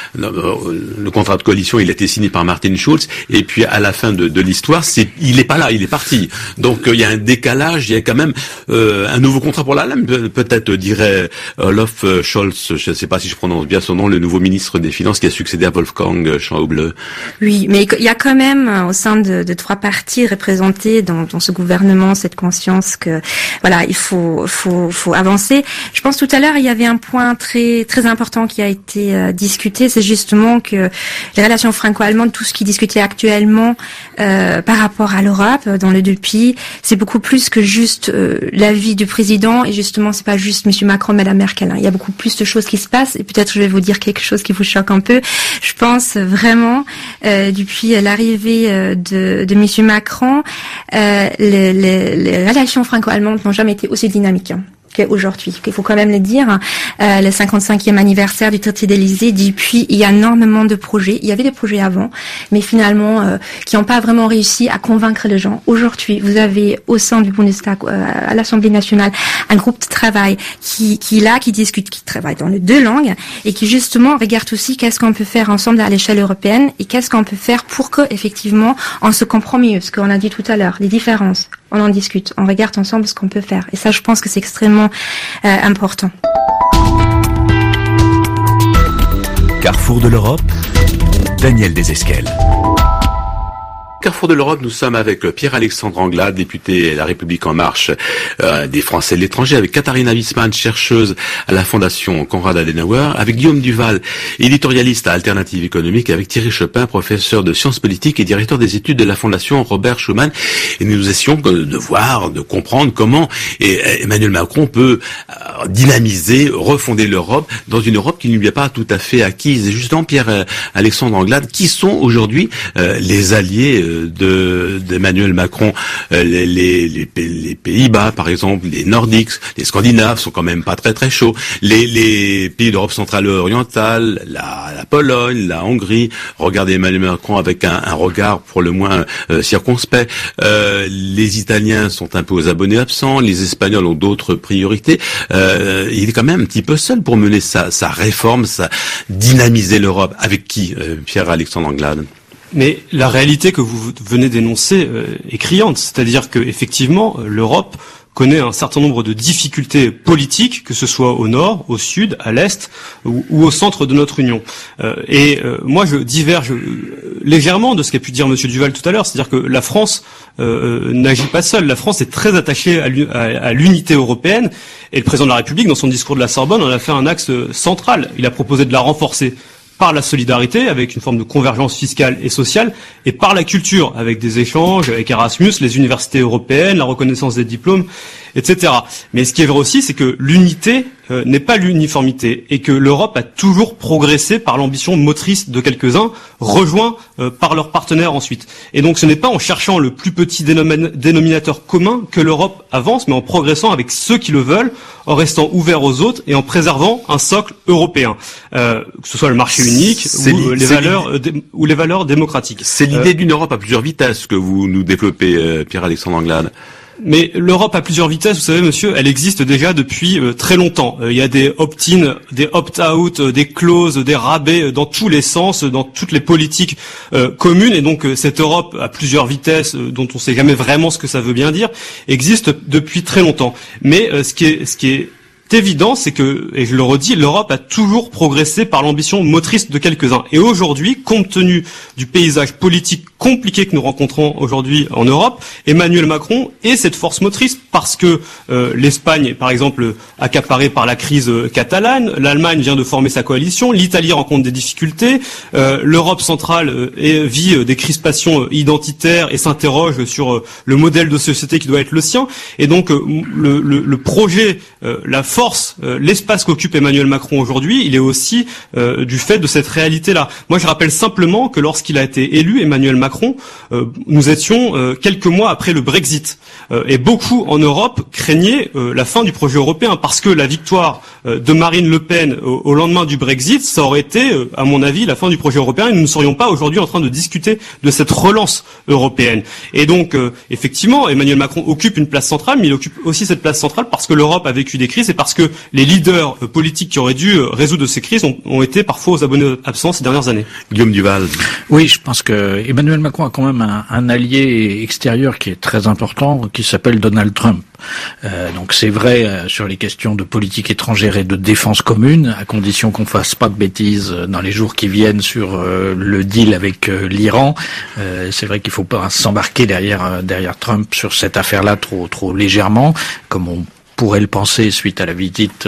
le contrat de coalition. Il a été signé par Martin Schulz et puis à la fin de l'histoire, il est pas là, il est parti. Donc il y a un décalage. Il y a quand même un nouveau contrat pour l'Allemagne. Peut-être dirait Olaf Scholz. Je ne sais pas si je prononce bien son nom, le nouveau ministre des Finances qui a succédé à Wolfgang Schäuble. Oui, mais il y a quand même au sein de 3 partis représentés dans ce gouvernement cette conscience que il faut avancer. Je pense tout à l'heure il y avait un point très très important qui a été discuté, c'est justement que les relations franco-allemandes, tout ce qui est discuté actuellement par rapport à l'Europe dans le depuis, c'est beaucoup plus que juste l'avis du président, et justement c'est pas juste Monsieur Macron, Madame Merkel. Il y a beaucoup plus de choses qui se passent, et peut-être je vais vous dire quelque chose qui vous choque un peu. Je pense vraiment depuis l'arrivée de Monsieur Macron, les relations franco-allemandes n'ont jamais été aussi dynamiques qu'aujourd'hui. Il faut quand même le dire. Le 55e anniversaire du traité d'Élysée, depuis, il y a énormément de projets. Il y avait des projets avant, mais finalement, qui n'ont pas vraiment réussi à convaincre les gens. Aujourd'hui, vous avez au sein du Bundestag, à l'Assemblée nationale, un groupe de travail qui discute, qui travaille dans les 2 langues et qui justement regarde aussi qu'est-ce qu'on peut faire ensemble à l'échelle européenne et qu'est-ce qu'on peut faire pour que, effectivement, on se comprend mieux. Ce qu'on a dit tout à l'heure, les différences. On en discute, on regarde ensemble ce qu'on peut faire. Et ça, je pense que c'est extrêmement important. Carrefour de l'Europe, Daniel Desesquelles. Carrefour de l'Europe, nous sommes avec Pierre-Alexandre Anglade, député La République En Marche des Français de l'étranger, avec Katharina Wiesmann, chercheuse à la Fondation Konrad Adenauer, avec Guillaume Duval, éditorialiste à Alternative économique, avec Thierry Chopin, professeur de sciences politiques et directeur des études de la Fondation Robert Schuman. Et nous essayons de voir, de comprendre comment Emmanuel Macron peut dynamiser, refonder l'Europe dans une Europe qui ne lui est pas tout à fait acquise. Et justement, Pierre-Alexandre Anglade, qui sont aujourd'hui les alliés d'Emmanuel Macron? Les Pays-Bas, par exemple, les Nordiques, les Scandinaves sont quand même pas très très chauds. Les pays d'Europe centrale et orientale, la Pologne, la Hongrie, regardez Emmanuel Macron avec un regard pour le moins circonspect. Les Italiens sont un peu aux abonnés absents, les Espagnols ont d'autres priorités. Il est quand même un petit peu seul pour mener sa réforme, dynamiser l'Europe. Avec qui, Pierre-Alexandre Anglade? Mais la réalité que vous venez d'énoncer est criante, c'est-à-dire que effectivement l'Europe connaît un certain nombre de difficultés politiques, que ce soit au nord, au sud, à l'est ou au centre de notre Union. Moi, je diverge légèrement de ce qu'a pu dire Monsieur Duval tout à l'heure, c'est-à-dire que la France n'agit pas seule. La France est très attachée à l'unité européenne, et le président de la République, dans son discours de la Sorbonne, en a fait un axe central. Il a proposé de la renforcer par la solidarité, avec une forme de convergence fiscale et sociale, et par la culture, avec des échanges, avec Erasmus, les universités européennes, la reconnaissance des diplômes, etc. Mais ce qui est vrai aussi, c'est que l'unité n'est pas l'uniformité, et que l'Europe a toujours progressé par l'ambition motrice de quelques-uns, rejoints par leurs partenaires ensuite. Et donc ce n'est pas en cherchant le plus petit dénominateur commun que l'Europe avance, mais en progressant avec ceux qui le veulent, en restant ouvert aux autres et en préservant un socle européen, que ce soit le marché unique ou les valeurs démocratiques. C'est l'idée d'une Europe à plusieurs vitesses que vous nous développez, Pierre-Alexandre Anglade. Mais l'Europe à plusieurs vitesses, vous savez, monsieur, elle existe déjà depuis très longtemps. Il y a des opt-in, des opt-out, des clauses, des rabais dans tous les sens, dans toutes les politiques communes. Et donc cette Europe à plusieurs vitesses, dont on ne sait jamais vraiment ce que ça veut bien dire, existe depuis très longtemps. Mais ce qui est évident, c'est que, et je le redis, l'Europe a toujours progressé par l'ambition motrice de quelques-uns. Et aujourd'hui, compte tenu du paysage politique compliqué que nous rencontrons aujourd'hui en Europe, Emmanuel Macron est cette force motrice parce que l'Espagne est, par exemple, accaparée par la crise catalane, l'Allemagne vient de former sa coalition, l'Italie rencontre des difficultés, l'Europe centrale vit des crispations identitaires et s'interroge sur le modèle de société qui doit être le sien. Et donc, le projet, la force, l'espace qu'occupe Emmanuel Macron aujourd'hui, il est aussi du fait de cette réalité-là. Moi, je rappelle simplement que lorsqu'il a été élu, Emmanuel Macron, nous étions quelques mois après le Brexit. Et beaucoup en Europe craignaient la fin du projet européen, parce que la victoire de Marine Le Pen au lendemain du Brexit, ça aurait été, à mon avis, la fin du projet européen, et nous ne serions pas aujourd'hui en train de discuter de cette relance européenne. Et donc, effectivement, Emmanuel Macron occupe une place centrale, mais il occupe aussi cette place centrale parce que l'Europe a vécu des crises et parce que les leaders politiques qui auraient dû résoudre ces crises ont été parfois aux abonnés absents ces dernières années. Guillaume Duval. Oui, je pense que Emmanuel Macron a quand même un allié extérieur qui est très important, qui s'appelle Donald Trump. Donc c'est vrai sur les questions de politique étrangère et de défense commune, à condition qu'on fasse pas de bêtises dans les jours qui viennent sur le deal avec l'Iran. C'est vrai qu'il faut pas s'embarquer derrière Trump sur cette affaire-là trop légèrement, comme on pourrait le penser suite à la visite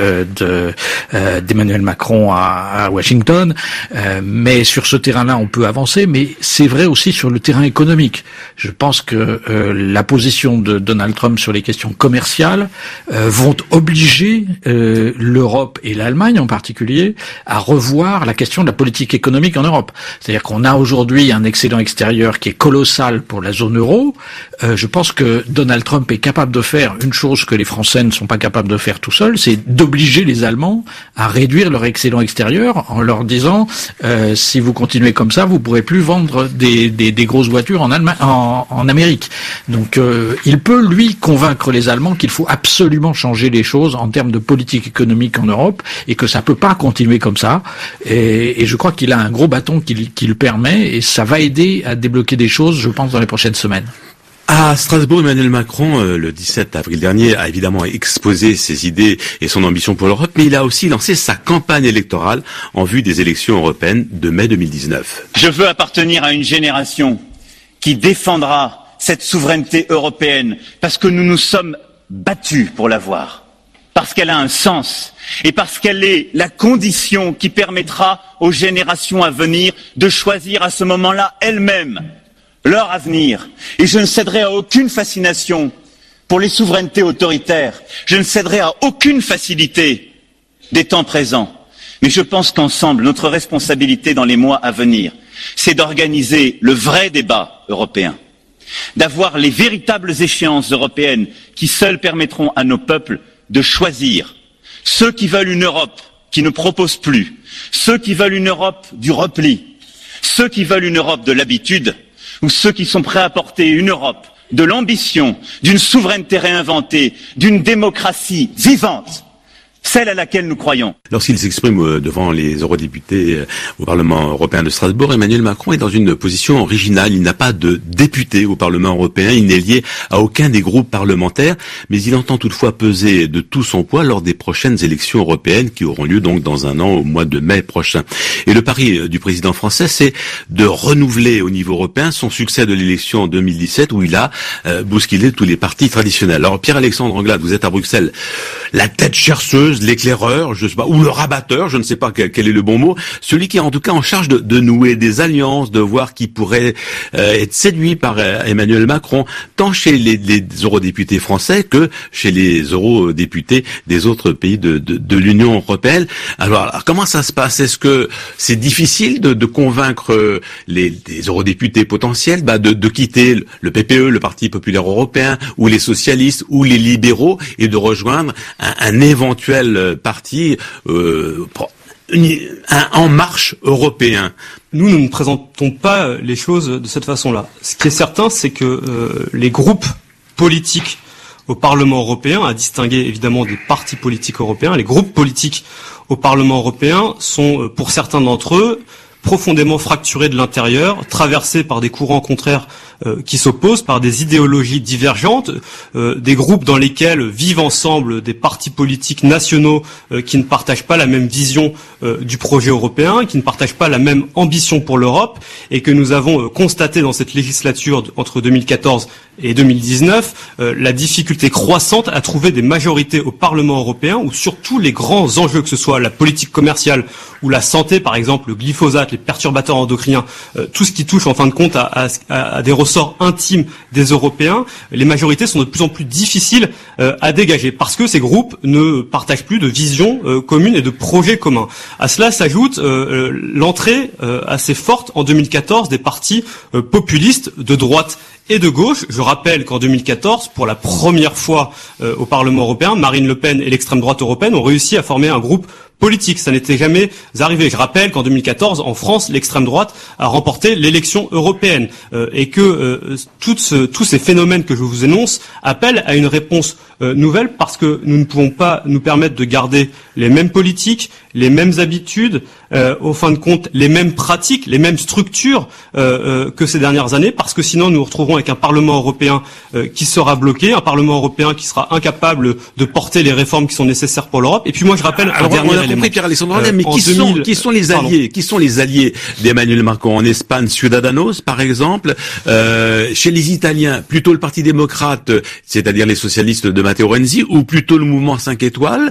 d'Emmanuel Macron à Washington. Mais sur ce terrain-là, on peut avancer, mais c'est vrai aussi sur le terrain économique. Je pense que la position de Donald Trump sur les questions commerciales vont obliger l'Europe et l'Allemagne en particulier à revoir la question de la politique économique en Europe. C'est-à-dire qu'on a aujourd'hui un excédent extérieur qui est colossal pour la zone euro. Je pense que Donald Trump est capable de faire une chose que les Français ne sont pas capables de faire tout seuls, c'est d'obliger les Allemands à réduire leur excédent extérieur en leur disant si vous continuez comme ça, vous pourrez plus vendre des grosses voitures en Amérique. Donc il peut lui convaincre les Allemands qu'il faut absolument changer les choses en termes de politique économique en Europe et que ça peut pas continuer comme ça. Et je crois qu'il a un gros bâton qui le permet et ça va aider à débloquer des choses, je pense, dans les prochaines semaines. À Strasbourg, Emmanuel Macron, le 17 avril dernier, a évidemment exposé ses idées et son ambition pour l'Europe, mais il a aussi lancé sa campagne électorale en vue des élections européennes de mai 2019. Je veux appartenir à une génération qui défendra cette souveraineté européenne, parce que nous nous sommes battus pour l'avoir, parce qu'elle a un sens et parce qu'elle est la condition qui permettra aux générations à venir de choisir à ce moment-là elles-mêmes leur avenir. Et je ne céderai à aucune fascination pour les souverainetés autoritaires, je ne céderai à aucune facilité des temps présents. Mais je pense qu'ensemble, notre responsabilité dans les mois à venir, c'est d'organiser le vrai débat européen, d'avoir les véritables échéances européennes qui seules permettront à nos peuples de choisir ceux qui veulent une Europe qui ne propose plus, ceux qui veulent une Europe du repli, ceux qui veulent une Europe de l'habitude, ou ceux qui sont prêts à porter une Europe de l'ambition, d'une souveraineté réinventée, d'une démocratie vivante, celle à laquelle nous croyons. Lorsqu'il s'exprime devant les eurodéputés au Parlement européen de Strasbourg, Emmanuel Macron est dans une position originale. Il n'a pas de député au Parlement européen, il n'est lié à aucun des groupes parlementaires, mais il entend toutefois peser de tout son poids lors des prochaines élections européennes qui auront lieu donc dans un an, au mois de mai prochain. Et le pari du président français, c'est de renouveler au niveau européen son succès de l'élection en 2017 où il a bousculé tous les partis traditionnels. Alors Pierre-Alexandre Anglade, vous êtes à Bruxelles, la tête chercheuse, l'éclaireur, je sais pas, ou le rabatteur, je ne sais pas quel est le bon mot, celui qui est en tout cas en charge de nouer des alliances, de voir qui pourrait être séduit par Emmanuel Macron, tant chez les eurodéputés français que chez les eurodéputés des autres pays de l'Union européenne. Alors comment ça se passe? Est-ce que c'est difficile de convaincre les eurodéputés potentiels de quitter le PPE, le Parti populaire européen, ou les socialistes, ou les libéraux, et de rejoindre un éventuel parti En Marche européen? Nous ne présentons pas les choses de cette façon-là. Ce qui est certain, c'est que les groupes politiques au Parlement européen, à distinguer évidemment des partis politiques européens, les groupes politiques au Parlement européen sont, pour certains d'entre eux, profondément fracturés de l'intérieur, traversés par des courants contraires qui s'opposent, par des idéologies divergentes, des groupes dans lesquels vivent ensemble des partis politiques nationaux qui ne partagent pas la même vision du projet européen, qui ne partagent pas la même ambition pour l'Europe, et que nous avons constaté dans cette législature entre 2014 et 2019 la difficulté croissante à trouver des majorités au Parlement européen où sur tous les grands enjeux, que ce soit la politique commerciale ou la santé, par exemple le glyphosate, les perturbateurs endocriniens, tout ce qui touche en fin de compte à des ressorts intimes des Européens, les majorités sont de plus en plus difficiles à dégager parce que ces groupes ne partagent plus de vision commune et de projets communs. À cela s'ajoute l'entrée assez forte en 2014 des partis populistes de droite et de gauche. Je rappelle qu'en 2014, pour la première fois au Parlement européen, Marine Le Pen et l'extrême droite européenne ont réussi à former un groupe politique. Ça n'était jamais arrivé. Je rappelle qu'en 2014, en France, l'extrême droite a remporté l'élection européenne et que tous ces phénomènes que je vous énonce appellent à une réponse nouvelle parce que nous ne pouvons pas nous permettre de garder les mêmes politiques, les mêmes habitudes, au fin de compte les mêmes pratiques, les mêmes structures que ces dernières années, parce que sinon nous nous retrouverons avec un Parlement européen qui sera bloqué, un Parlement européen qui sera incapable de porter les réformes qui sont nécessaires pour l'Europe. Et puis moi je rappelle un dernier élément. Compris, Pierre-Alexandre, mais qui sont les alliés? Qui sont les alliés d'Emmanuel Macron? En Espagne, Ciudadanos, par exemple. Chez les Italiens, plutôt le Parti démocrate, c'est-à-dire les socialistes de Matteo Renzi, ou plutôt le mouvement 5 étoiles.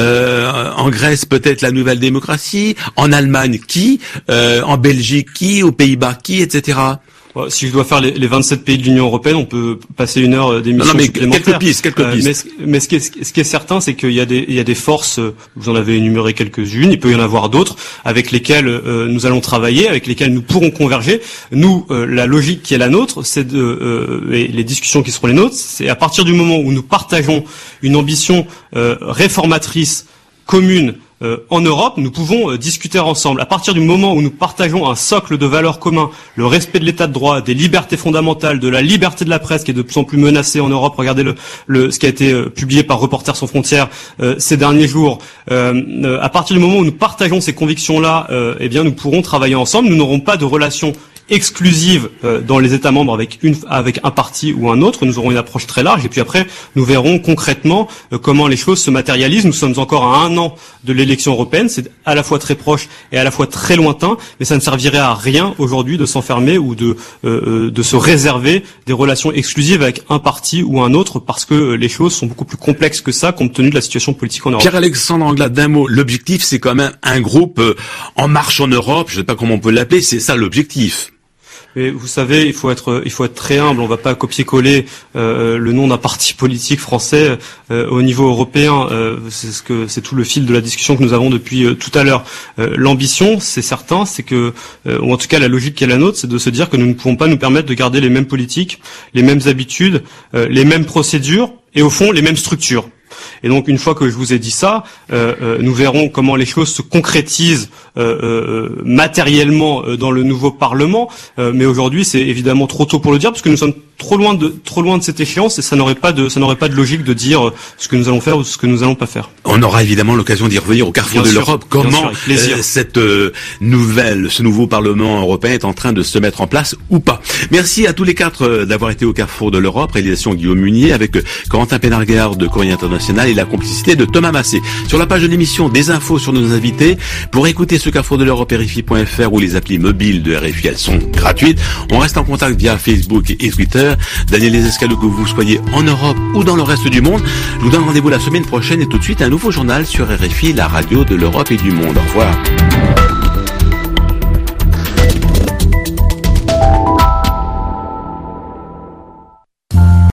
En Grèce, peut-être la Nouvelle Démocratie. En Allemagne, qui? En Belgique, qui? Aux Pays-Bas, qui? Etc. Si je dois faire les 27 pays de l'Union européenne, on peut passer une heure d'émission supplémentaire. Quelques pistes. Mais ce qui est certain, c'est qu'il y a des forces, vous en avez énuméré quelques-unes, il peut y en avoir d'autres, avec lesquelles nous allons travailler, avec lesquelles nous pourrons converger. Nous, la logique qui est la nôtre, c'est et les discussions qui seront les nôtres, c'est à partir du moment où nous partageons une ambition réformatrice commune en Europe, nous pouvons discuter ensemble. À partir du moment où nous partageons un socle de valeurs communs, le respect de l'état de droit, des libertés fondamentales, de la liberté de la presse qui est de plus en plus menacée en Europe, regardez ce qui a été publié par Reporters sans frontières ces derniers jours. À partir du moment où nous partageons ces convictions-là, eh bien nous pourrons travailler ensemble. Nous n'aurons pas de relations exclusive dans les États membres avec un parti ou un autre. Nous aurons une approche très large et puis après nous verrons concrètement comment les choses se matérialisent. Nous sommes encore à 1 an de l'élection européenne, c'est à la fois très proche et à la fois très lointain, mais ça ne servirait à rien aujourd'hui de s'enfermer ou de se réserver des relations exclusives avec un parti ou un autre, parce que les choses sont beaucoup plus complexes que ça compte tenu de la situation politique en Europe. Pierre-Alexandre Anglade, d'un mot, l'objectif c'est quand même un groupe en marche en Europe, je ne sais pas comment on peut l'appeler, c'est ça l'objectif. Et vous savez, il faut être très humble. On va pas copier-coller le nom d'un parti politique français au niveau européen. C'est tout le fil de la discussion que nous avons depuis tout à l'heure. L'ambition, c'est certain, c'est que, ou en tout cas la logique qui est la nôtre, c'est de se dire que nous ne pouvons pas nous permettre de garder les mêmes politiques, les mêmes habitudes, les mêmes procédures et au fond les mêmes structures. Et donc une fois que je vous ai dit ça, nous verrons comment les choses se concrétisent matériellement dans le nouveau Parlement. Mais aujourd'hui, c'est évidemment trop tôt pour le dire, parce que nous sommes trop loin de cette échéance, et ça n'aurait pas de logique de dire ce que nous allons faire ou ce que nous allons pas faire. On aura évidemment l'occasion d'y revenir au carrefour de l'Europe. Comment ce nouveau Parlement européen est en train de se mettre en place ou pas. Merci à tous les 4 d'avoir été au carrefour de l'Europe. Réalisation Guillaume Munier avec Corentin Pénarguard de Courrier International et la complicité de Thomas Massé. Sur la page de l'émission, des infos sur nos invités. Pour écouter ce carrefour de l'Europe, RFI.fr ou les applis mobiles de RFI, elles sont gratuites. On reste en contact via Facebook et Twitter. Daniel Lesescalou, que vous soyez en Europe ou dans le reste du monde, je vous donne rendez-vous la semaine prochaine et tout de suite un nouveau journal sur RFI, la radio de l'Europe et du monde. Au revoir.